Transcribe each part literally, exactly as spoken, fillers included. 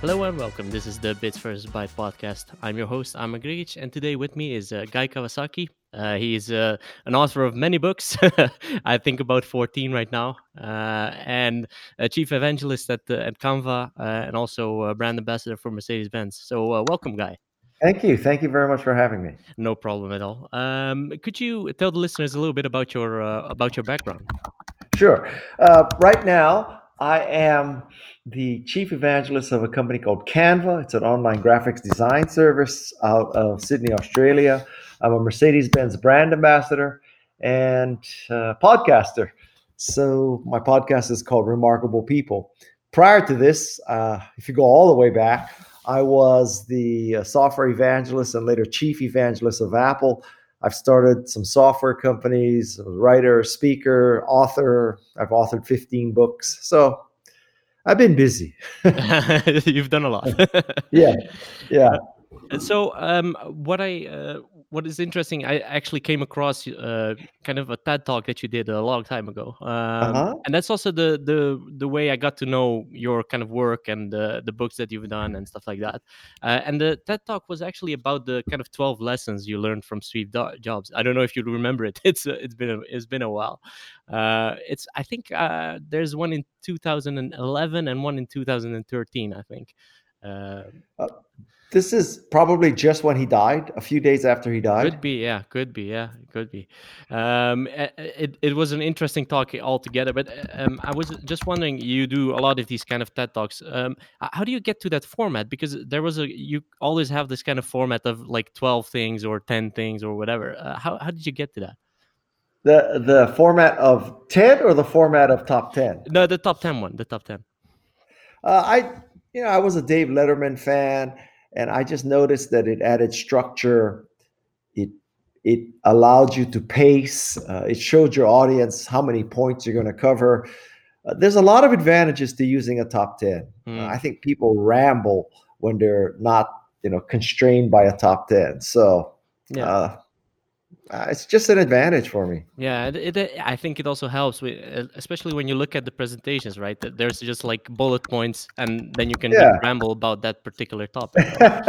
Hello and welcome. This is the Bits First Byte podcast. I'm your host, Amar Grigic, and today with me is uh, Guy Kawasaki. Uh, he is uh, an author of many books, I think about fourteen right now, uh, and a chief evangelist at, uh, at Canva, uh, and also a brand ambassador for Mercedes-Benz. So uh, welcome, Guy. Thank you. Thank you very much for having me. No problem at all. Um, could you tell the listeners a little bit about your uh, about your background? Sure. Uh, right now, I am the chief evangelist of a company called Canva. It's an online graphics design service out of Sydney, Australia. I'm a Mercedes-Benz brand ambassador and uh, podcaster. So my podcast is called Remarkable People. Prior to this, uh, if you go all the way back, I was the uh, software evangelist and later chief evangelist of Apple. I've started some software companies, a writer, speaker, author. I've authored fifteen books. So I've been busy. You've done a lot. yeah, yeah. And so, um, what I uh, what is interesting, I actually came across uh, kind of a TED talk that you did a long time ago, um, Uh-huh. and that's also the the the way I got to know your kind of work and the the books that you've done and stuff like that. Uh, and the TED talk was actually about the kind of twelve lessons you learned from Steve Do- Jobs. I don't know if you remember it. It's uh, it's been a, it's been a while. Uh, it's I think uh, there's one in two thousand eleven and one in two thousand thirteen. I think. Uh, Uh, This is probably just when he died, a few days after he died. Could be, yeah, could be, yeah, could be. Um, a- a- it it was an interesting talk altogether, but uh, um, I was just wondering, you do a lot of these kind of TED talks. Um, h- how do you get to that format? Because there was a you always have this kind of format of like twelve things or ten things or whatever. Uh, how how did you get to that? The the format of ten or the format of top ten? No, the top ten one, the top ten. Uh, I you know, I was a Dave Letterman fan, and I just noticed that it added structure. It it allowed you to pace. Uh, it showed your audience how many points you're going to cover. Uh, there's a lot of advantages to using a top ten. Mm. Uh, I think people ramble when they're not, you know, constrained by a top ten. So Yeah. uh, uh, it's just an advantage for me. Yeah, it, it, I think it also helps, with, uh, especially when you look at the presentations, right? That there's just like bullet points, and then you can just Yeah. ramble about that particular topic.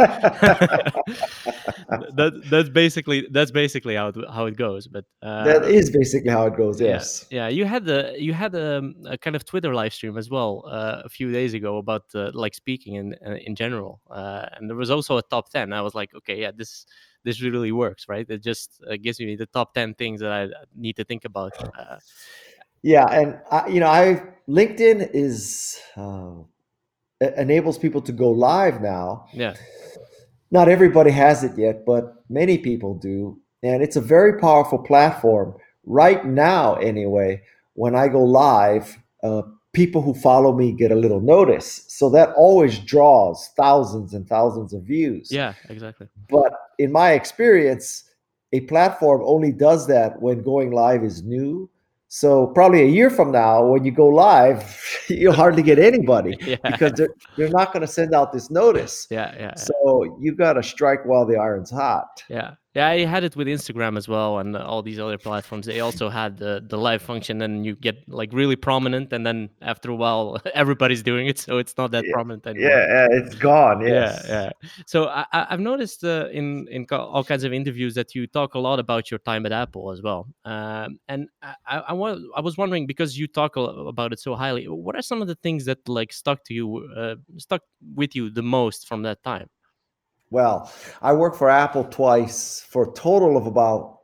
that that's basically that's basically how it, how it goes. But uh, That is basically how it goes. yeah, Yes. yeah. You had the you had a, a kind of Twitter live stream as well uh, a few days ago about uh, like speaking in uh, in general, uh, and there was also a top ten. I was like, okay, yeah, this. This really works, right? It just uh, gives me the top ten things that I need to think about. Uh, Yeah, and I, you know, I LinkedIn is uh, enables people to go live now. yeah. Not everybody has it yet, but many people do, and it's a very powerful platform right now. Anyway, when I go live, uh, people who follow me get a little notice, so that always draws thousands and thousands of views. Yeah, exactly. But in my experience, a platform only does that when going live is new. So probably a year from now, when you go live, you'll hardly get anybody Yeah. because they're, they're not going to send out this notice. Yeah, yeah, yeah. So you got to strike while the iron's hot. Yeah, yeah. I had it with Instagram as well, and all these other platforms. They also had the the live function, and you get like really prominent, and then after a while, everybody's doing it, so it's not that Yeah, prominent anymore. yeah, it's gone. Yes. Yeah, yeah. So I, I- I've noticed uh, in in co- all kinds of interviews that you talk a lot about your time at Apple as well. Um, and I, I, I, wa- I was wondering, because you talk a lo- about it so highly, what are some of the things that like stuck to you, uh, stuck with you the most from that time? Well, I worked for Apple twice for a total of about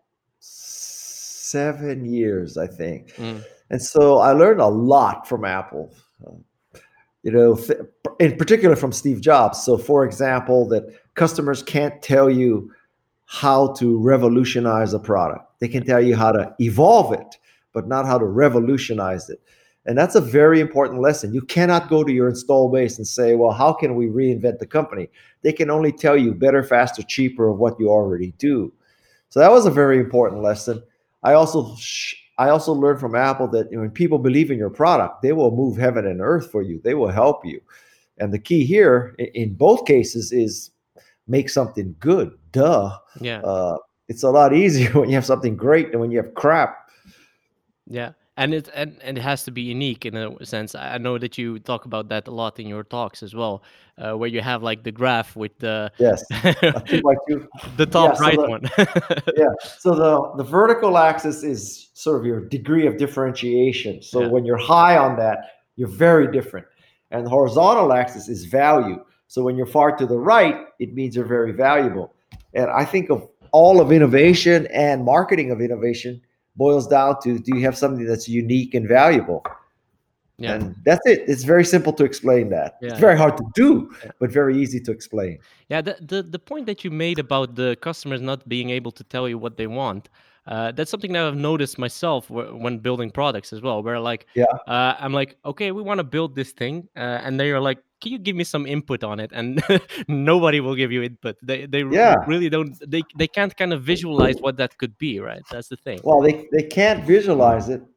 seven years, I think. Mm. And so I learned a lot from Apple, uh, you know, th- in particular from Steve Jobs. So, for example, that customers can't tell you how to revolutionize a product. They can tell you how to evolve it, but not how to revolutionize it. And that's a very important lesson. You cannot go to your install base and say, well, how can we reinvent the company? They can only tell you better, faster, cheaper of what you already do. So that was a very important lesson. I also sh- I also learned from Apple that, you know, when people believe in your product, they will move heaven and earth for you. They will help you. And the key here in, in both cases is make something good. Duh. Yeah. Uh, it's a lot easier when you have something great than when you have crap. Yeah. and it and, and it has to be unique in a sense. I I know that you talk about that a lot in your talks as well, uh, where you have like the graph with the Yes, a two by two. the Yeah. top So right the one. yeah. So the the vertical axis is sort of your degree of differentiation. So Yeah. when you're high on that, you're very different. And the horizontal axis is value. So when you're far to the right, it means you're very valuable. And I think of all of innovation and marketing of innovation boils down to, do you have something that's unique and valuable? Yeah. And that's it. It's very simple to explain that. It's Yeah. very hard to do, Yeah. but very easy to explain. Yeah, the, the the point that you made about the customers not being able to tell you what they want, uh, that's something that I've noticed myself w- when building products as well. Where like, Yeah. uh, I'm like, okay, we want to build this thing, uh, and they're like, can you give me some input on it? And nobody will give you input. They they r- Yeah. really don't. They they can't kind of visualize what that could be, right? That's the thing. Well, they, they can't visualize it,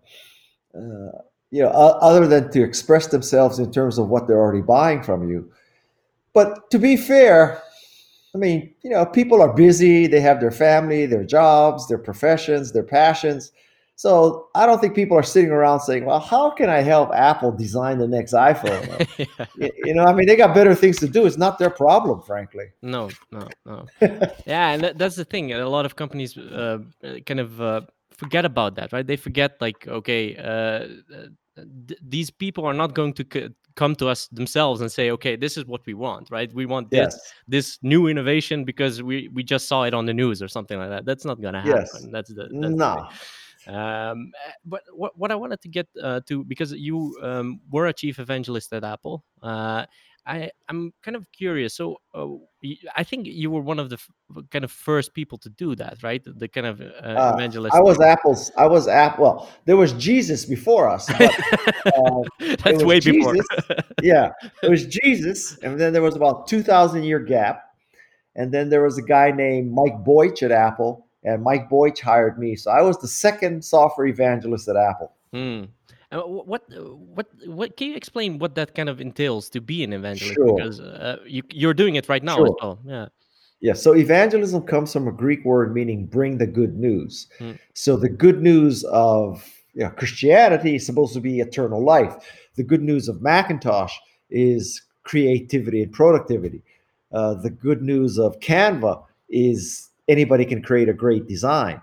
uh, you know, o- other than to express themselves in terms of what they're already buying from you. But to be fair, I mean, you know, people are busy. They have their family, their jobs, their professions, their passions. So I don't think people are sitting around saying, well, how can I help Apple design the next iPhone? Well, Yeah. y- you know, I mean, they got better things to do. It's not their problem, frankly. No, no, no. Yeah, and that, that's the thing. A lot of companies uh, uh, kind of uh, forget about that, right? They forget, like, okay, uh, uh, th- these people are not going to c- come to us themselves and say, okay, this is what we want, right? We want this Yes. this new innovation because we we just saw it on the news or something like that. That's not gonna Yes. happen. That's the that's the thing. No. Um, uh, but what what I wanted to get uh, to, because you um, were a chief evangelist at Apple. Uh, I I'm kind of curious. So uh, y- I think you were one of the f- kind of first people to do that, right? The kind of uh, Uh, I evangelist was thing. Apple's. I was Apple. Well, there was Jesus before us, but uh, it That's was way before. Jesus. Yeah, it was Jesus, and then there was about two thousand year gap, and then there was a guy named Mike Boych at Apple, and Mike Boych hired me, so I was the second software evangelist at Apple. Hmm. Uh, wh- what uh, what what can you explain what that kind of entails to be an evangelist? Sure, Because uh, you you're doing it right now as sure. well. Yeah. Yeah, so evangelism comes from a Greek word meaning bring the good news. Hmm. So the good news of, you know, Christianity is supposed to be eternal life. The good news of Macintosh is creativity and productivity. Uh, the good news of Canva is anybody can create a great design.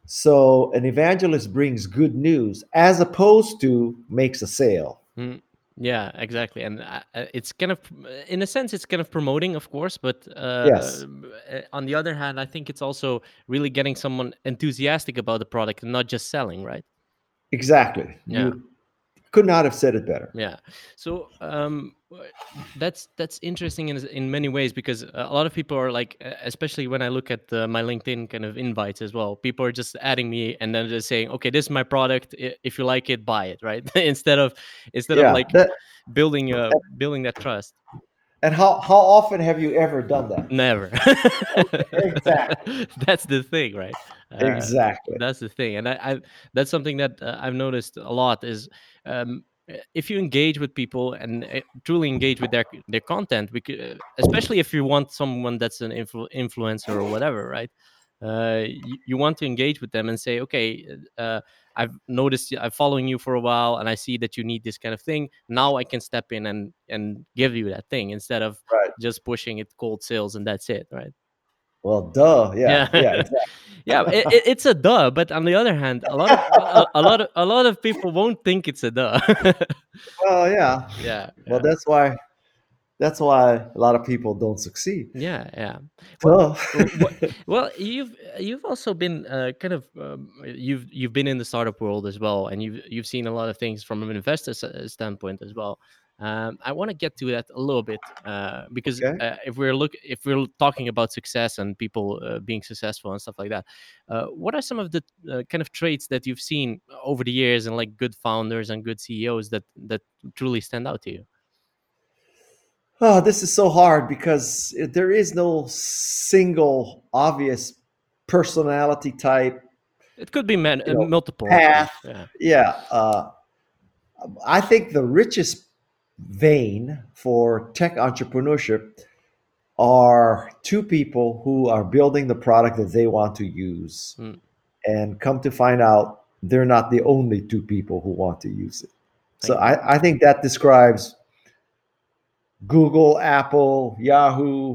So an evangelist brings good news as opposed to makes a sale. Mm, yeah, exactly, and uh, uh, it's kind of, in a sense, it's kind of promoting, of course, but uh, Yes, uh, on the other hand, I think it's also really getting someone enthusiastic about the product and not just selling, right? exactly. Yeah. You could not have said it better. Yeah. So um, w- that's that's interesting in in many ways, because a lot of people are like, uh, especially when I look at uh, my LinkedIn kind of invites as well. People are just adding me and then just saying, "Okay, this is my product. I- If you like it, buy it." Right? instead of instead of Yeah, like that building uh building that trust. And how how often have you ever done that? Never. Okay, exactly, That's the thing, right? Uh, exactly. that's the thing, and I, I that's something that uh, I've noticed a lot is, um, uh, if you engage with people and uh, truly engage with their their content, we could, uh, especially if you want someone that's an influ- influencer or whatever, right? Uh, you, you want to engage with them and say, okay, uh, I've noticed, I'm following you for a while, and I see that you need this kind of thing. Now I can step in and and give you that thing instead of Right. just pushing it cold sales and that's it, right? Well, duh. Yeah. Yeah, yeah, exactly. Yeah, it, it, it's a duh, but on the other hand, a lot of a, a lot of a lot of people won't think it's a duh. Well, yeah. Yeah, Well, yeah, that's why that's why a lot of people don't succeed. yeah, yeah. What, Duh. what, well, you've you've also been uh, kind of um, you've you've been in the startup world as well, and you've you've seen a lot of things from an investor s- uh, standpoint as well. Um, I want to get to that a little bit, uh, because Okay. uh, if we're look if we're talking about success and people uh, being successful and stuff like that, uh, what are some of the uh, kind of traits that you've seen over the years and like good founders and good C E Os that that truly stand out to you? Oh, this is so hard because there is no single obvious personality type, It could be man, you uh, know, multiple, of path. course. Yeah. Yeah. Uh, I think the richest vein for tech entrepreneurship are two people who are building the product that they want to use Mm, and come to find out they're not the only two people who want to use it. So Thank you. I, I think that describes Google, Apple, Yahoo,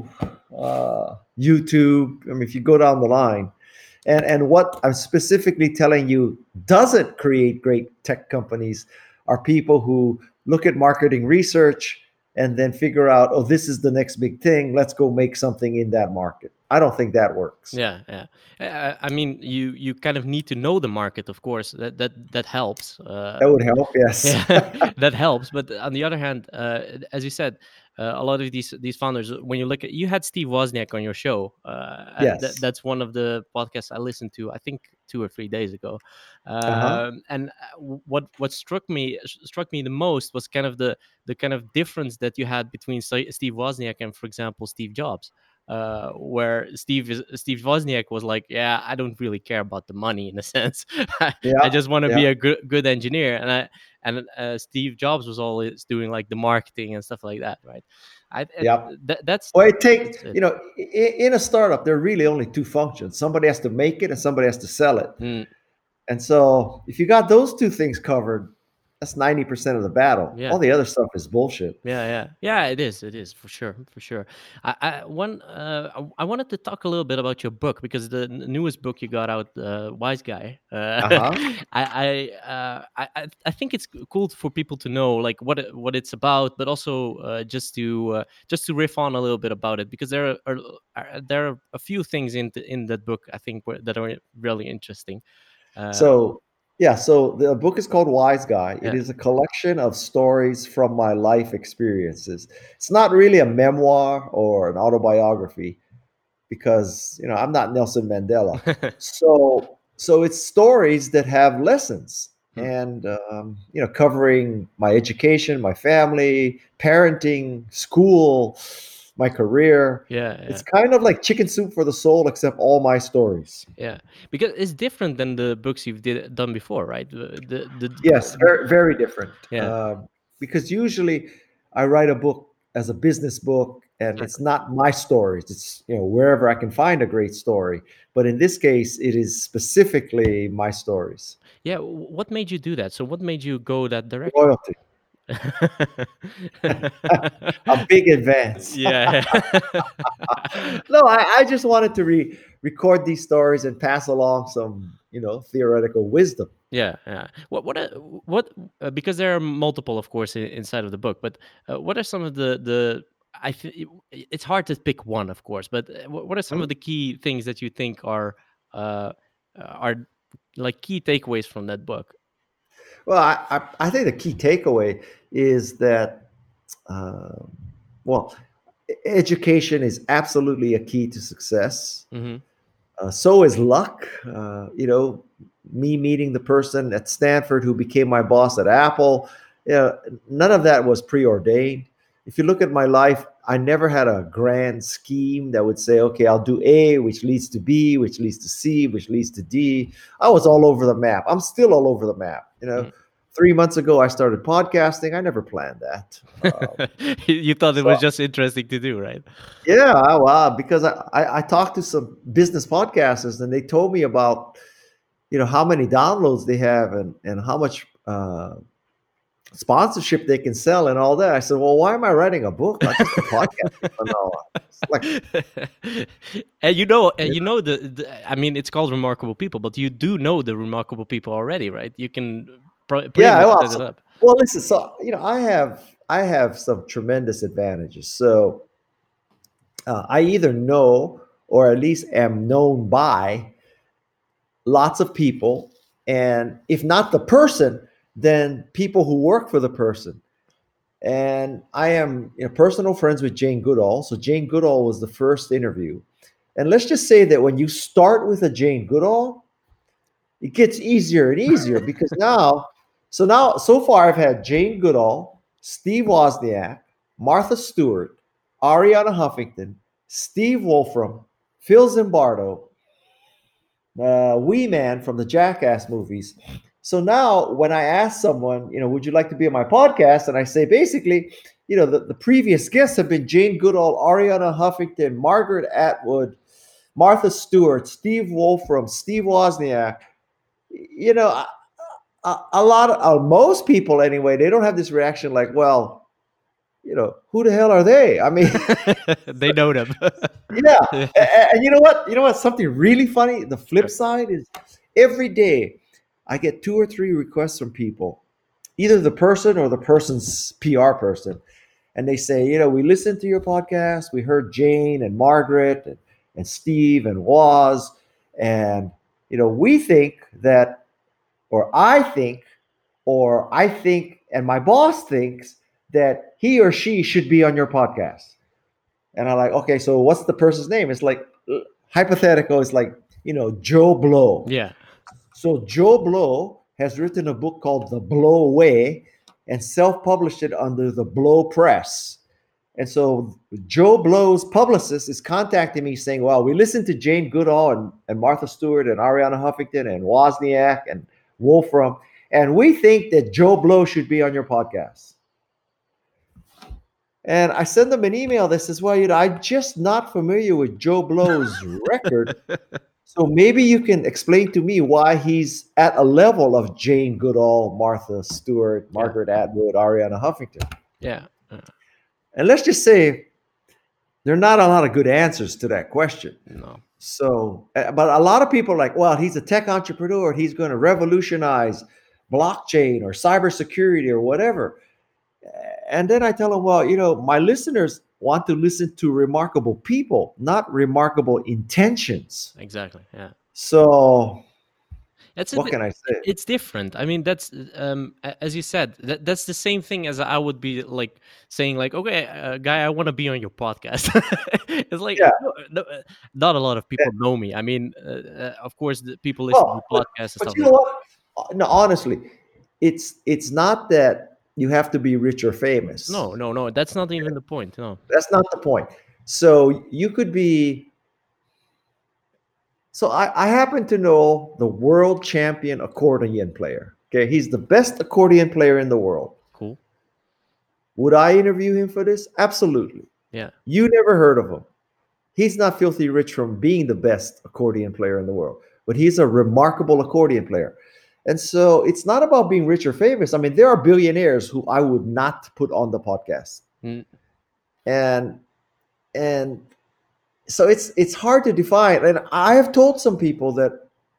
uh, YouTube. I mean, if you go down the line, and and what I'm specifically telling you doesn't create great tech companies are people who look at marketing research and then figure out, oh, this is the next big thing. Let's go make something in that market. I don't think that works. Yeah, yeah. I, I mean, you you kind of need to know the market, of course. That that that helps. Uh, That would help, yes. yeah, that helps. But on the other hand, uh, as you said, uh, a lot of these these founders, when you look at, you had Steve Wozniak on your show. Uh, and that, Yes. that's one of the podcasts I listened to, I think two or three days ago. Uh-huh. Um, and uh, what what struck me struck me the most was kind of the the kind of difference that you had between St- Steve Wozniak and, for example, Steve Jobs. Uh, where Steve is, Steve Wozniak was like, yeah, I don't really care about the money in a sense. I, I Yeah. just want to Yeah. be a good good engineer. And I and uh, Steve Jobs was always doing like the marketing and stuff like that, right? I and Yeah. that, that's Well, it that's takes, it. you know, in, in a startup, there are really only two functions. Somebody has to make it and somebody has to sell it. Mm, And so if you got those two things covered, that's ninety percent of the battle. yeah. All the other stuff is bullshit. Yeah, yeah, yeah. It is. It is for sure, for sure. I, I one. Uh, I, I wanted to talk a little bit about your book, because the n- newest book you got out, uh, Wise Guy. Uh, Uh-huh. I, I, uh, I, I I think it's cool for people to know like what it, what it's about, but also uh, just to uh, just to riff on a little bit about it, because there are, are, are there are a few things in the, in that book, I think, where, that are really interesting. Uh, So, yeah, so the book is called Wise Guy. It yeah. is a collection of stories from my life experiences. It's not really a memoir or an autobiography because, you know, I'm not Nelson Mandela. So, so it's stories that have lessons Hmm. and, um, you know, covering my education, my family, parenting, school, my career. Yeah, yeah. It's kind of like Chicken Soup for the Soul, except all my stories. Yeah, because it's different than the books you've did done before, right? The the, the, Yes, the very, very different. yeah, Uh, because usually I write a book as a business book, and it's exactly. not my stories. It's, you know, wherever I can find a great story. But in this case, it is specifically my stories. Yeah, w- what made you do that? So what made you go that direction? Loyalty, a big advance. Yeah. No, I, I just wanted to re- record these stories and pass along some, you know, theoretical wisdom. Yeah, yeah. What what are, what uh, because there are multiple, of course, i- inside of the book, but uh, what are some of the the I think it's hard to pick one, of course, but uh, what what are some of Hmm? the key things that you think are uh uh, are like key takeaways from that book? Well, I, I, I think the key takeaway is that, um, well, e- education is absolutely a key to success. Mm-hmm. Uh, so is luck. Uh, you know, me meeting the person at Stanford who became my boss at Apple. You know, none of that was preordained. If you look at my life, I never had a grand scheme that would say, okay, I'll do A, which leads to B, which leads to C, which leads to D. I was all over the map. I'm still all over the map. You know, three months ago, I started podcasting. I never planned that. Um, You thought it so was just interesting to do, right? yeah, wow, because I, I, I talked to some business podcasters and they told me about, you know, how many downloads they have and, and how much uh, sponsorship they can sell and all that. I said, well, why am I writing a book? I'm just a podcast from now on. It's like, And you know, and you you know the, the. I mean, it's called Remarkable People, but you do know the remarkable people already, right? You can pr- pretty yeah, much well, set it so, up. well, listen, so, you know, I have, I have some tremendous advantages. So uh, I either know or at least am known by lots of people, and if not the person, then people who work for the person. And I am, you know, personal friends with Jane Goodall. So Jane Goodall was the first interview. And let's just say that when you start with a Jane Goodall, it gets easier and easier because now, so now, so far I've had Jane Goodall, Steve Wozniak, Martha Stewart, Ariana Huffington, Steve Wolfram, Phil Zimbardo, uh, Wee Man from the Jackass movies. So now, when I ask someone, you know, would you like to be on my podcast? And I say, basically, you know, the, the previous guests have been Jane Goodall, Ariana Huffington, Margaret Atwood, Martha Stewart, Steve Wolfram, Steve Wozniak. You know, I, a, a lot of uh, most people anyway, they don't have this reaction like, well, you know, who the hell are they? I mean, They know them. yeah. And, and you know what? You know what? Something really funny. The flip side is every day I get two or three requests from people, either the person or the person's P R person. And they say, you know, we listened to your podcast. We heard Jane and Margaret and, and Steve and Waz. And, you know, we think that, or I think, or I think, and my boss thinks that he or she should be on your podcast. And I'm like, okay, so what's the person's name? It's like, hypothetical, it's like, you know, Joe Blow. Yeah. So Joe Blow has written a book called The Blow Way and self-published it under the Blow Press. And so Joe Blow's publicist is contacting me saying, well, we listened to Jane Goodall and, and Martha Stewart and Ariana Huffington and Wozniak and Wolfram, and we think that Joe Blow should be on your podcast. And I send them an email that says, well, you know, I'm just not familiar with Joe Blow's record. So maybe you can explain to me why he's at a level of Jane Goodall, Martha Stewart, Margaret Atwood, Ariana Huffington. Yeah. Uh, And let's just say there are not a lot of good answers to that question. no. So, uh, but a lot of people are like, well, he's a tech entrepreneur. He's going to revolutionize blockchain or cybersecurity or whatever. And then I tell them, well, you know, my listeners want to listen to remarkable people, not remarkable intentions. Exactly. Yeah. So That's what it. can I say? It's different. I mean, that's um, a- as you said. That, that's the same thing as I would be like saying, like, okay, uh, guy, I want to be on your podcast. It's like Yeah. no, no, uh, not a lot of people know me. I mean, uh, uh, of course, the people listen Oh, to but, podcasts and but stuff you like know what? No, honestly, it's it's not that you have to be rich or famous. that. No, no, no. That's not even the point. No. That's not the point. So you could be. So I, I happen to know the world champion accordion player. Okay, he's the best accordion player in the world. Cool. Would I interview him for this? Absolutely. Yeah. You never heard of him. He's not filthy rich from being the best accordion player in the world, but he's a remarkable accordion player. And so it's not about being rich or famous. I mean, there are billionaires who I would not put on the podcast. Mm. And and so it's it's hard to define. And I have told some people that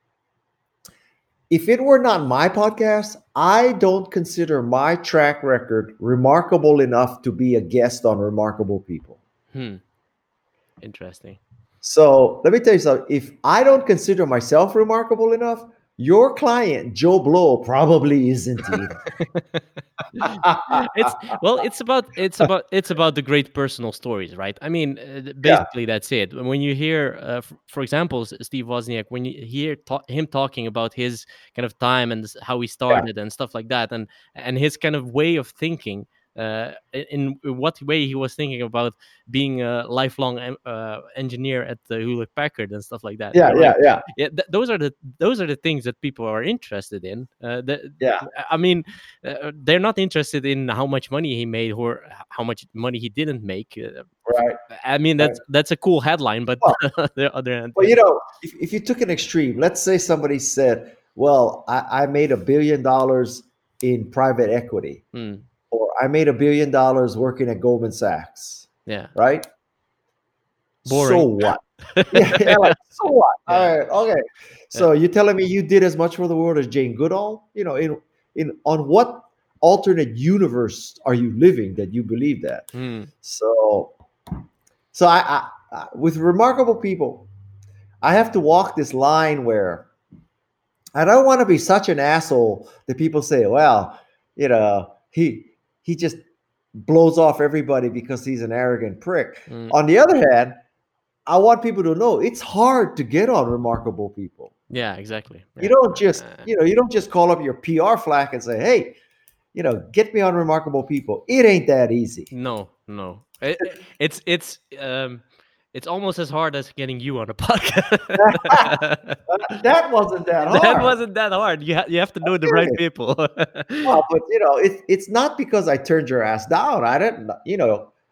if it were not my podcast, I don't consider my track record remarkable enough to be a guest on Remarkable People. Hmm. Interesting. So let me tell you something. If I don't consider myself remarkable enough, your client, Joe Blow, probably isn't either. It's well, it's about it's about it's about the great personal stories, right? I mean, uh, th- basically that's it. When you hear, uh, f- for example, S- Steve Wozniak, when you hear ta- him talking about his kind of time and s- how he started and stuff like that, and and his kind of way of thinking. Uh, in, in what way he was thinking about being a lifelong em- uh, engineer at the Hewlett Packard and stuff like that. Yeah, You're yeah, like, yeah. yeah, th- those are the those are the things that people are interested in. Uh, the, Yeah. I mean, uh, they're not interested in how much money he made or h- how much money he didn't make. Uh, Right. I mean, that's that's a cool headline, but Well, the other end, Well, you know, if, if you took an extreme, let's say somebody said, well, I, I made a billion dollars in private equity, mm, or I made a billion dollars working at Goldman Sachs, yeah, right? boring. So what? yeah, yeah, like, so what? Yeah. All right, okay. So you're telling me you did as much for the world as Jane Goodall? You know, in in on what alternate universe are you living that you believe that? Mm, So, so I, I, I with remarkable people, I have to walk this line where I don't want to be such an asshole that people say, well, you know, he he just blows off everybody because he's an arrogant prick. mm, On the other hand, I want people to know it's hard to get on remarkable people. yeah, exactly. You Yeah. don't just, Uh, you know, you don't just call up your P R flack and say, hey, you know, get me on remarkable people. It ain't that easy. No, no. It, it- it's it's um it's almost as hard as getting you on a podcast. That wasn't that hard. That wasn't that hard. You ha- you have to know the right Okay. people. Well, but you know, it's it's not because I turned your ass down. I didn't, you know,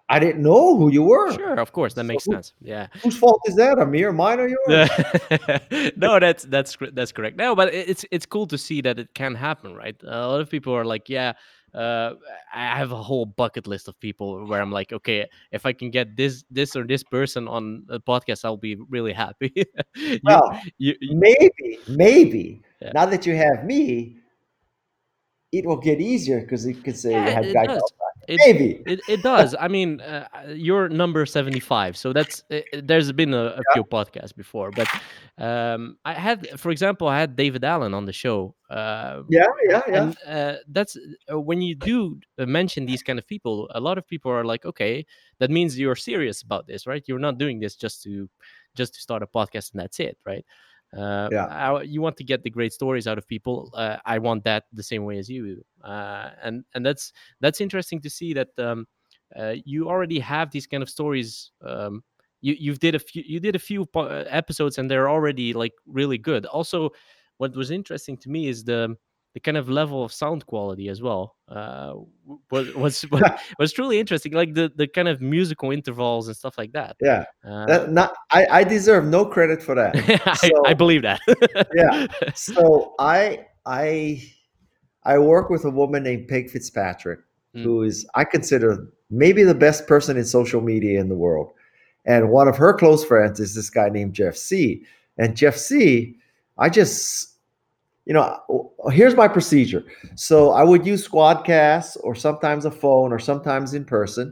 I didn't know who you were. Sure, of course, that So makes who, sense. Yeah. whose fault is that, Amir? Mine or yours? No, that's that's cor- that's correct. No, but it- it's it's cool to see that it can happen, right? A lot of people are like, yeah, uh, I have a whole bucket list of people where I'm like, okay, if I can get this this or this person on a podcast, I'll be really happy. you, Well, you, you, maybe, maybe yeah. now that you have me, it will get easier because you could say you Yeah, had it guy does. called. It Maybe. it it does. I mean, uh, you're number seventy-five, so that's uh, there's been a, a few podcasts before, but um, I had, for example, I had David Allen on the show, uh, Yeah, yeah, a- yeah, and uh, that's uh, when you do uh, mention these kind of people, a lot of people are like, okay, that means you're serious about this, right? You're not doing this just to just to start a podcast and that's it, right? Uh, yeah. I, you want to get the great stories out of people. Uh, I want that the same way as you, uh, and and that's that's interesting to see that um, uh, you already have these kind of stories. Um, you you've did a few you did a few po- uh, episodes and they're already like really good. Also, what was interesting to me is the the kind of level of sound quality as well. Uh, was was was was truly interesting, like the the kind of musical intervals and stuff like that. Yeah. Uh, That not I, I deserve no credit for that. I, I So believe that. yeah. So I I I work with a woman named Peg Fitzpatrick, Mm, who is I consider maybe the best person in social media in the world. And one of her close friends is this guy named Jeff C. And Jeff C, I just you know, here's my procedure. So I would use Squadcast or sometimes a phone or sometimes in person.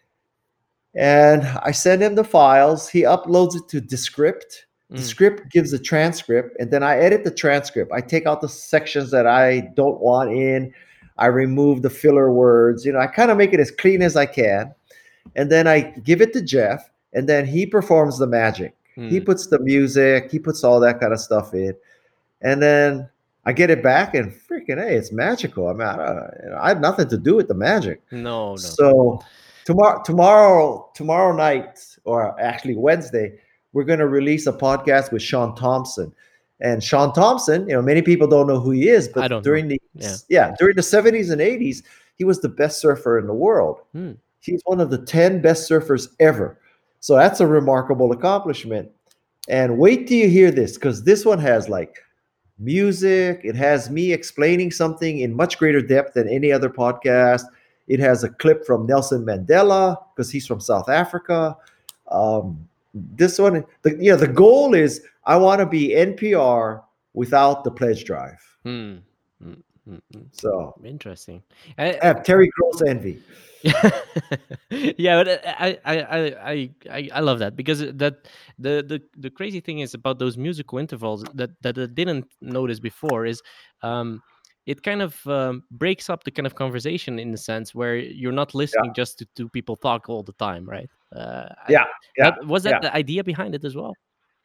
And I send him the files. He uploads it to Descript. mm, Descript gives a transcript, and then I edit the transcript. I take out the sections that I don't want in. I remove the filler words. You know, I kind of make it as clean as I can. And then I give it to Jeff, and then he performs the magic. He mm. puts the music, he puts all that kind of stuff in. And then I get it back, and freaking, hey, it's magical. I mean, I, don't- you know, I had nothing to do with the magic. No, no. So tomorrow, tomorrow, tomorrow night, or actually Wednesday, we're going to release a podcast with Sean Thompson. And Sean Thompson, you know, many people don't know who he is, I but don't know. during the Yeah. yeah during the seventies and eighties, he was the best surfer in the world. Mm. He's one of the ten best surfers ever. So that's a remarkable accomplishment. And wait till you hear this, because this one has like music. It has me explaining something in much greater depth than any other podcast. It has a clip from Nelson Mandela because he's from South Africa. Um, this one, the, you know, the goal is I want to be N P R without the pledge drive. Mm. Mm, mm, mm. So Interesting. I, I have Terry Gross envy. yeah, but I, I, I, I, I I love that because that the, the the crazy thing is about those musical intervals that that I didn't notice before is, um, it kind of um, breaks up the kind of conversation in the sense where you're not Yeah, listening just to two people talk all the time, right? Uh, I, yeah, yeah, that was that yeah. the idea behind it as well.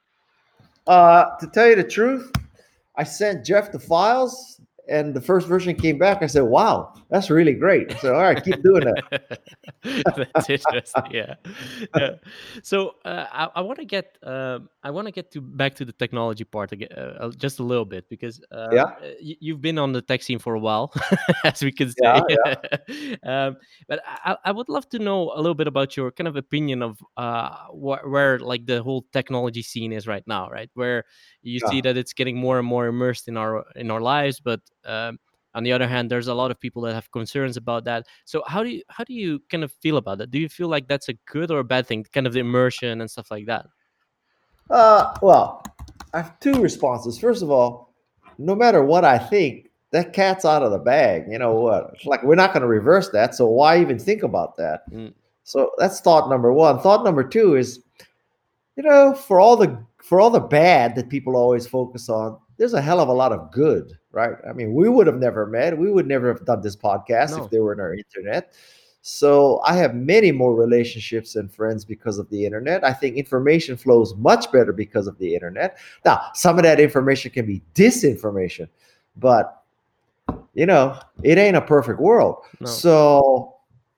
Uh, to tell you the truth, I sent Jeff the files, and the first version came back. I said, "Wow, that's really great." I said, "All right, keep doing That's interesting. that." Yeah, yeah. So uh, I, I want to get um I want to get to back to the technology part again, uh, uh, just a little bit because um, Yeah, uh, y- you've been on the tech scene for a while, as we can yeah, say. yeah. um, but I, I would love to know a little bit about your kind of opinion of uh, wh- where like the whole technology scene is right now, right? Where you see Yeah. that it's getting more and more immersed in our in our lives, but um, on the other hand, there's a lot of people that have concerns about that. So how do you how do you kind of feel about that? Do you feel like that's a good or a bad thing? Kind of the immersion and stuff like that. Uh, well, I have two responses. First of all, no matter what I think, that cat's out of the bag. You know what? It's like we're not going to reverse that. So why even think about that? Mm, So that's thought number one. Thought number two is, you know, for all the for all the bad that people always focus on, there's a hell of a lot of good, right? I mean, we would have never met. We would never have done this podcast if no. they were in our internet. So I have many more relationships and friends because of the internet. I think information flows much better because of the internet. Now, some of that information can be disinformation, but you know, it ain't a perfect world. No. So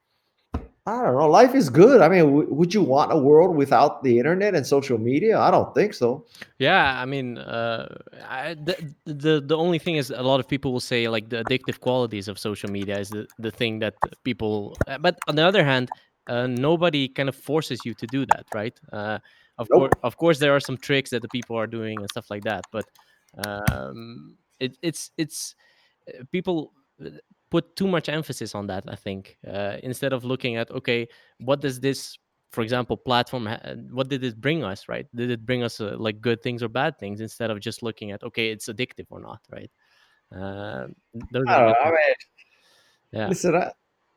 I don't know. Life is good. I mean, w- would you want a world without the internet and social media? I don't think so. Yeah, I mean, uh, I, the, the the only thing is a lot of people will say like the addictive qualities of social media is the, the thing that people. uh, But on the other hand, uh, nobody kind of forces you to do that, right? Uh, of course, Nope. of course, there are some tricks that the people are doing and stuff like that, but um, it, it's it's uh, people uh, put too much emphasis on that. I think uh, instead of looking at, okay, what does this, for example, platform, ha- what did it bring us, right? Did it bring us uh, like good things or bad things? Instead of just looking at, okay, it's addictive or not, right? Uh, those I are don't the know. I things. mean, Yeah. listen, I,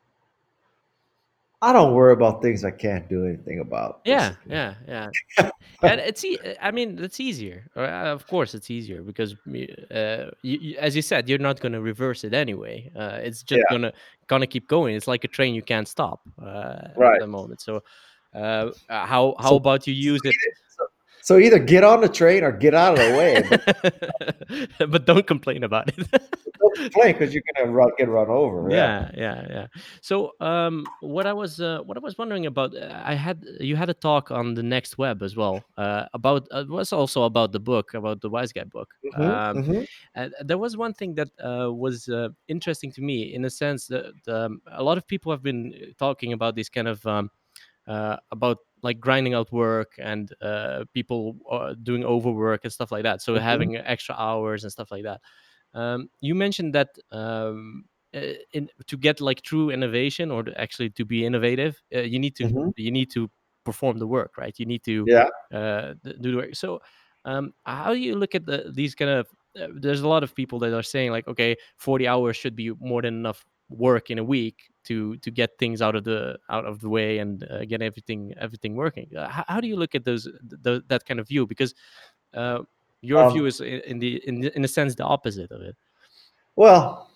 I don't worry about things I can't do anything about, Yeah, basically. yeah, yeah. And it's e- I mean, it's easier. Uh, of course, it's easier because me- uh, you, you, as you said, you're not going to reverse it anyway. Uh, it's just Yeah, gonna gonna keep going. It's like a train you can't stop uh, at right. the moment. So, uh, uh, how how So, about you so, use it? either, so, so either get on the train or get out of the way, but But don't complain about it. don't complain because you're gonna run, get run over. Yeah. Yeah, yeah, yeah. So, um, what I was uh, what I was wondering about, uh, I had you had a talk on the Next Web as well uh, about uh, it was also about the book, about the Wise Guy book. Hmm. Um, Hmm. and there was one thing that uh, was uh, interesting to me in a sense that um, a lot of people have been uh, talking about this kind of um, uh, about like grinding out work and uh, people uh, doing overwork and stuff like that. So Hmm. having extra hours and stuff like that. Um, you mentioned that um, uh, in, to get like true innovation or to actually to be innovative, uh, you need to Hmm. you need to perform the work, right? You need to Yeah. uh, th- do the work. So, um, how do you look at the, these kind of? Uh, there's a lot of people that are saying like, okay, forty hours should be more than enough work in a week to to get things out of the out of the way and uh, get everything everything working. Uh, how, how do you look at those th- that kind of view? Because uh, your view Um, is in, in the in the, in a sense the opposite of it. well,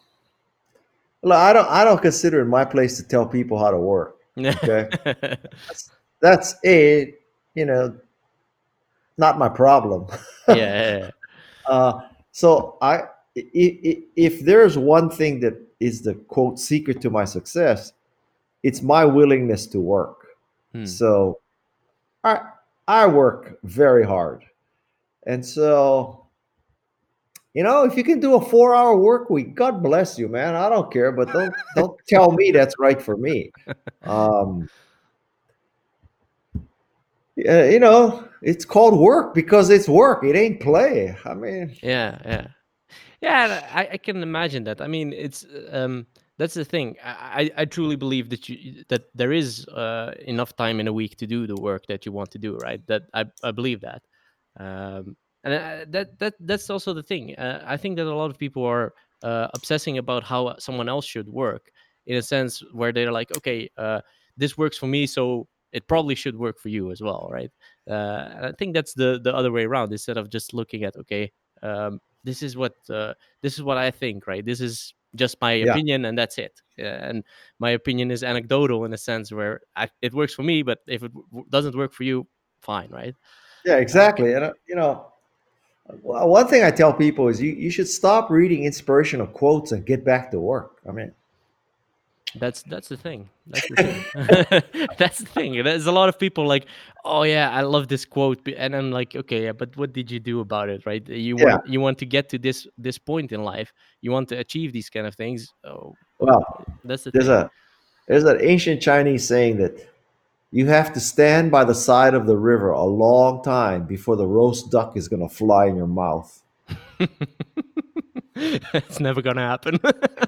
look, I don't. I don't consider it my place to tell people how to work. Okay, that's that's a you know not my problem. Yeah, uh, so I, if, if there's one thing that is the quote secret to my success, it's my willingness to work. hmm. So I I work very hard, and so you know if you can do a four hour work week, God bless you, man. I don't care, but don't don't tell me that's right for me. Um, yeah, you know, it's called work because it's work. It ain't play. I mean, Yeah, yeah. Yeah, and I, I can imagine that. I mean, it's um, that's the thing. I, I I truly believe that you that there is uh, enough time in a week to do the work that you want to do, right? That I, I believe that, um, and uh, that that that's also the thing. Uh, I think that a lot of people are uh, obsessing about how someone else should work in a sense where they're like, okay, uh, this works for me, so it probably should work for you as well, right? Uh, and I think that's the the other way around. Instead of just looking at, okay. Um, this is what uh, this is what I think, right? This is just my yeah, opinion, and that's it. Yeah, and my opinion is anecdotal in a sense where I, it works for me, but if it w- doesn't work for you, fine, right? yeah, Uh, exactly. And uh, you know, well, one thing I tell people is you, you should stop reading inspirational quotes and get back to work. I mean, that's that's the thing. That's the thing. That's the thing. There's a lot of people like, oh yeah, I love this quote, b- and I'm like, okay, yeah, but what did you do about it, right? You yeah. want you want to get to this this point in life. You want to achieve these kind of things. Oh, Well, that's the there's thing. a there's an ancient Chinese saying that you have to stand by the side of the river a long time before the roast duck is going to fly in your mouth. It's never gonna happen.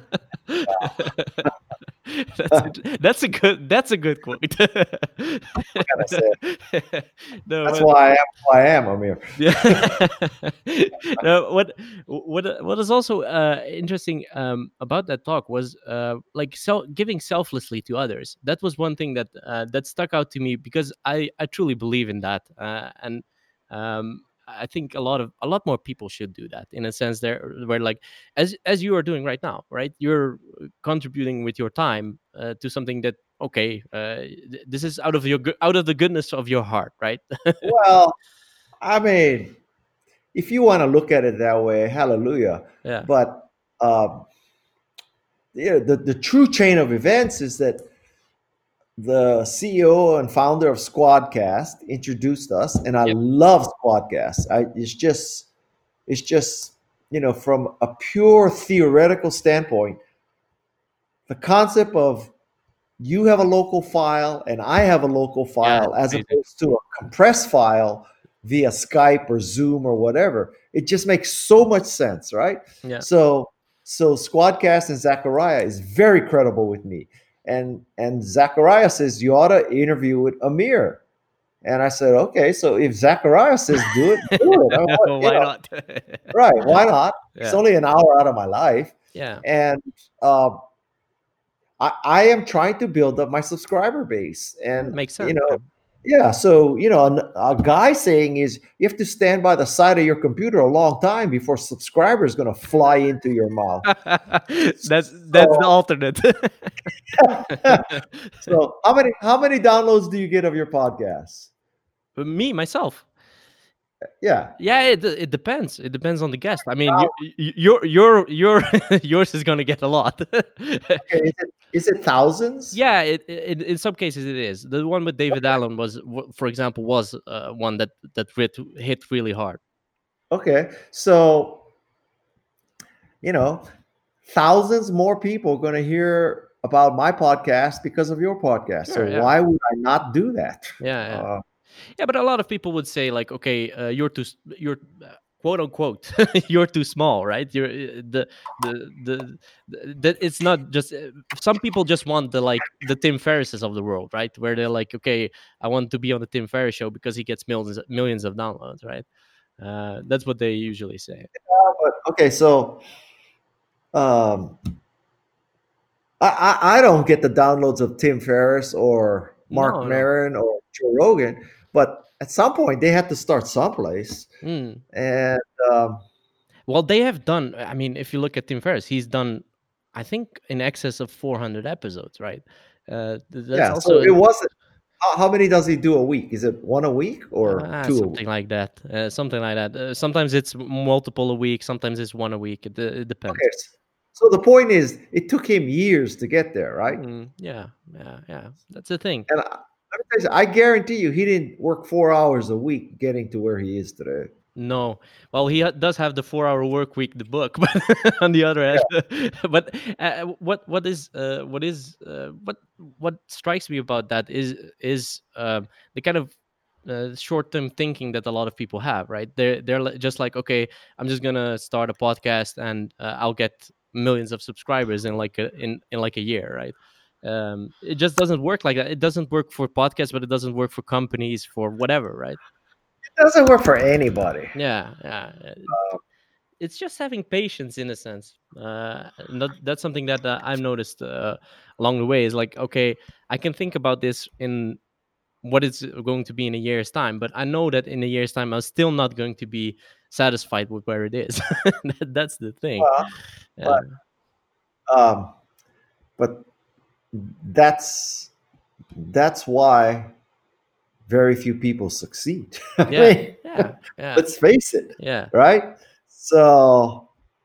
That's a, that's a good that's a good quote. Kind of say No, that's but why I am who I am, Amir. yeah. No, what what what is also uh, interesting um, about that talk was uh, like self giving selflessly to others. That was one thing that uh, that stuck out to me because I I truly believe in that, uh, and um, I think a lot of a lot more people should do that in a sense. There where like as as you are doing right now, right? You're contributing with your time uh, to something that okay, uh, th- this is out of your go- out of the goodness of your heart, right? Well, I mean, if you want to look at it that way, hallelujah. Yeah. But um, yeah, the, the true chain of events is that the C E O and founder of Squadcast introduced us, and I Yep. love Squadcast. I, it's just, it's just, you know, from a pure theoretical standpoint, the concept of you have a local file and I have a local Yeah, file, it's as amazing. opposed to a compressed file via Skype or Zoom or whatever. It just makes so much sense, right? Yeah. So so Squadcast and Zachariah is very credible with me. And and Zachariah says you ought to interview with Amir. And I said, okay, so if Zachariah says do it, do it. I want, you Why know, not? right? Why not? It's Yeah. only an hour out of my life, Yeah. and uh, I, I am trying to build up my subscriber base, Yeah, it and makes you sense. know, Yeah. yeah. So you know, a, a guy saying is you have to stand by the side of your computer a long time before subscriber is going to fly into your mouth. that's that's the So, alternate. so how many how many downloads do you get of your podcast? But me myself. Yeah, Yeah, it it depends. It depends on the guest. I mean, you, you, your your your yours is gonna get a lot. okay. Is it is it thousands? Yeah, it, it in some cases it is. The one with David Allen was, w- for example, was uh, one that that hit hit really hard. Okay, so you know, thousands more people are going to hear about my podcast because of your podcast. So Sure. Yeah. why would I not do that? Yeah. Yeah. Uh, Yeah, but a lot of people would say like, okay, uh, you're too, s- you're uh, quote unquote, you're too small, right? You're uh, the the the, the that it's not just uh, some people just want the like the Tim Ferrisses of the world, right? Where they're like, okay, I want to be on the Tim Ferriss show because he gets millions millions of downloads, right? Uh, that's what they usually say. but okay, so um, I, I I don't get the downloads of Tim Ferriss or Mark No, no. Maron or Joe Rogan, but at some point they had to start someplace. Mm. And um, Well, they have done. I mean, if you look at Tim Ferriss, he's done, I think, in excess of four hundred episodes, right? Uh, th- that's yeah, so also it an wasn't. How, how many does he do a week? Is it one a week or Ah, two a week? something like that. Uh, something like that. Uh, sometimes it's multiple a week. Sometimes it's one a week. It, it depends. Okay, so the point is, it took him years to get there, right? Mm, yeah, yeah, yeah. That's the thing. And I, let me tell you, I guarantee you, he didn't work four hours a week getting to where he is today. No, well, he ha- does have the four-hour work week, the book, but on the other hand, but uh, what what is uh, what is uh, what what strikes me about that is is um the kind of uh, short-term thinking that a lot of people have, right? They're they're li- just like, okay, I'm just gonna start a podcast and uh, I'll get millions of subscribers in like a in in like a year, right? Um, it just doesn't work like that. It doesn't work for podcasts, but it doesn't work for companies, for whatever, right? It doesn't work for anybody. Yeah, yeah. uh, It's just having patience in a sense. Uh, and that, that's something that uh, I've noticed uh, along the way. Is like, okay, I can think about this in what it's going to be in a year's time, but I know that in a year's time, I'm still not going to be satisfied with where it is. that, that's the thing. Well, Yeah. but um, but that's that's why very few people succeed. I Yeah. mean, Yeah. Yeah. let's face it, Yeah. right? So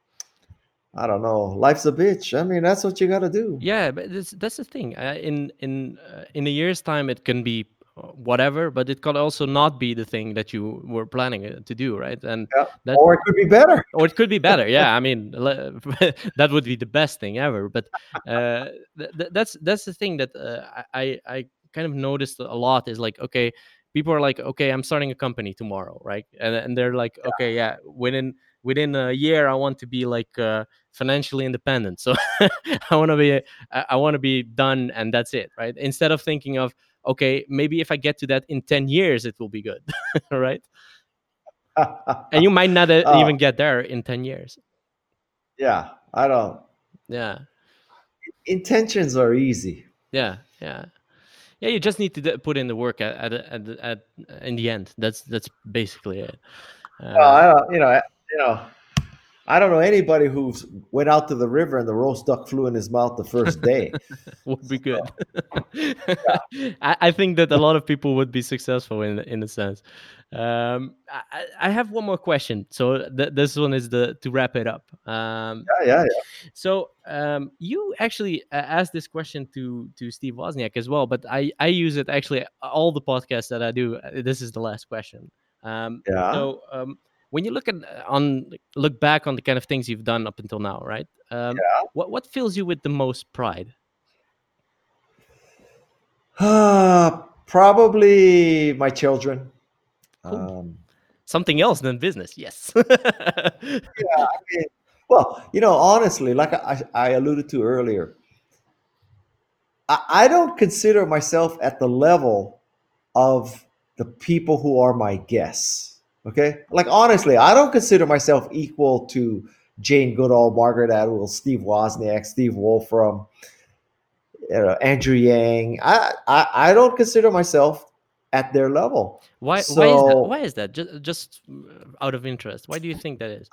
I don't know. Life's a bitch. I mean, that's what you got to do. Yeah, but that's that's the thing. Uh, in in uh, in a year's time, it can be uh, whatever, but it could also not be the thing that you were planning uh, to do, right? And Yeah. that, Or it could be better. or it could be better. Yeah, I mean, le- that would be the best thing ever. But uh, th- th- that's that's the thing that uh, I I I kind of noticed a lot is like, okay, people are like, okay, I'm starting a company tomorrow, right? And and they're like, okay, yeah, within within a year, I want to be like uh, financially independent. So I want to be I, I want to be done, and that's it, right? Instead of thinking of, okay, maybe if I get to that in ten years, it will be good, right? And you might not uh, uh, even get there in ten years. yeah, I don't. Yeah, Intentions are easy. yeah, yeah, yeah. You just need to d- put in the work at at, at, at in the end. That's that's basically it. Well, Uh, I don't, you know, I- you know, I don't know anybody who's went out to the river and the roast duck flew in his mouth the first day. would be good. Yeah, I, I think that a lot of people would be successful in in a sense. Um, I, I I have one more question. So th- this one is the to wrap it up. Um, yeah, yeah. so um, you actually uh, asked this question to to Steve Wozniak as well, but I I use it actually all the podcasts that I do. uh, This is the last question. Um, Yeah. so um, when you look at uh, on look back on the kind of things you've done up until now, right? Um, Yeah. what what fills you with the most pride? Uh, probably my children. Cool. Um, Something else than business, yes. yeah, I mean, well, you know, honestly, like I, I alluded to earlier, I, I don't consider myself at the level of the people who are my guests. Okay, like honestly, I don't consider myself equal to Jane Goodall, Margaret Atwood, Steve Wozniak, Steve Wolfram, you know, Andrew Yang. I, I I don't consider myself at their level. Why? Why is that? So Why is that? Just, just out of interest, why do you think that is?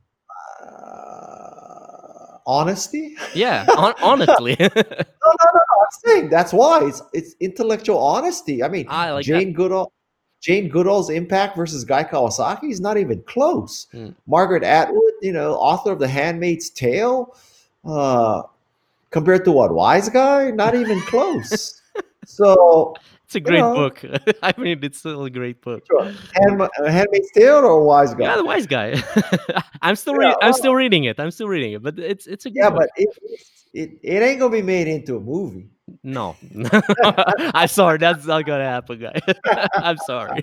uh, honesty. Yeah, hon- honestly, No, no, no, no. I'm saying that's why it's it's intellectual honesty. I mean, I like that. Jane Goodall, Jane Goodall's impact versus Guy Kawasaki is not even close. Mm. Margaret Atwood, you know, author of The Handmaid's Tale, uh, compared to what Wise Guy, not even close. So It's a you great know, book. I mean, it's still a great book. sure. Hand, uh, Handmaid's Tale or Wise Yeah, Guy? the wise guy. I'm still Yeah, re- I'm well, still reading it. I'm still reading it, but it's it's a good yeah, book. but it, it it ain't gonna be made into a movie. No, I'm sorry. That's not gonna happen, guy. I'm sorry.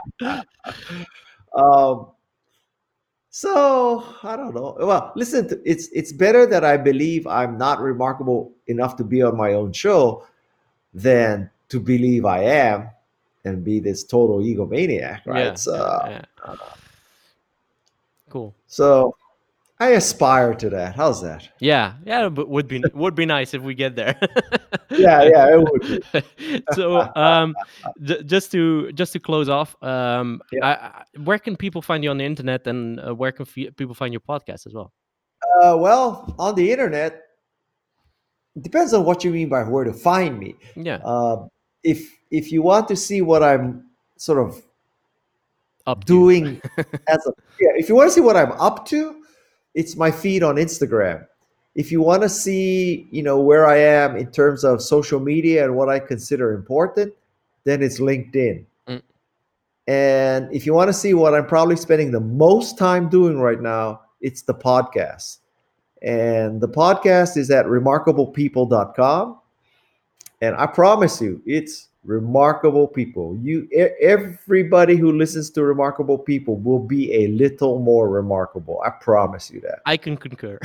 Um, so I don't know. Well, listen, to, it's it's better that I believe I'm not remarkable enough to be on my own show than to believe I am and be this total egomaniac, right? Yeah, So, yeah, yeah. Cool. so I aspire to that. How's that? Yeah, yeah, but would be would be nice if we get there. Yeah, yeah, it would be. So, um, j- just to just to close off, um, Yeah. I, I, where can people find you on the internet, and uh, where can f- people find your podcast as well? Uh, well, on the internet, it depends on what you mean by where to find me. Yeah, Uh, if if you want to see what I'm sort of up to. doing as a yeah, if you want to see what I'm up to, it's my feed on Instagram. If you want to see, you know, where I am in terms of social media and what I consider important, then it's LinkedIn. Mm. And if you want to see what I'm probably spending the most time doing right now, it's the podcast. And the podcast is at remarkable people dot com. And I promise you, it's remarkable people. You, e- everybody who listens to Remarkable People will be a little more remarkable. I promise you that. I can concur.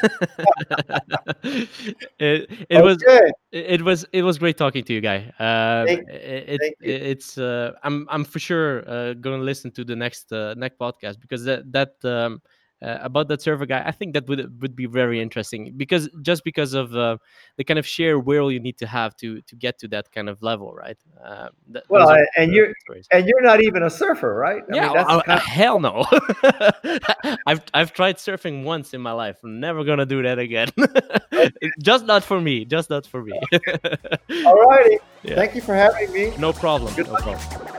it it was Okay. it was it was great talking to you, guy. Um, Thank- it, thank you. it it's uh, I'm I'm for sure uh, gonna listen to the next uh, next podcast, because that that um, uh, about that server guy, I think that would would be very interesting, because just because of uh, the kind of sheer will you need to have to to get to that kind of level, right? Uh, th- Well, those are and very you're good stories. and you're not even a surfer, right? I Yeah, mean, that's oh, the kind uh, hell no. I've I've tried surfing once in my life. I'm never gonna do that again. Just not for me. Just not for me. All righty. Yeah. Thank you for having me. No problem. Good No luck. problem.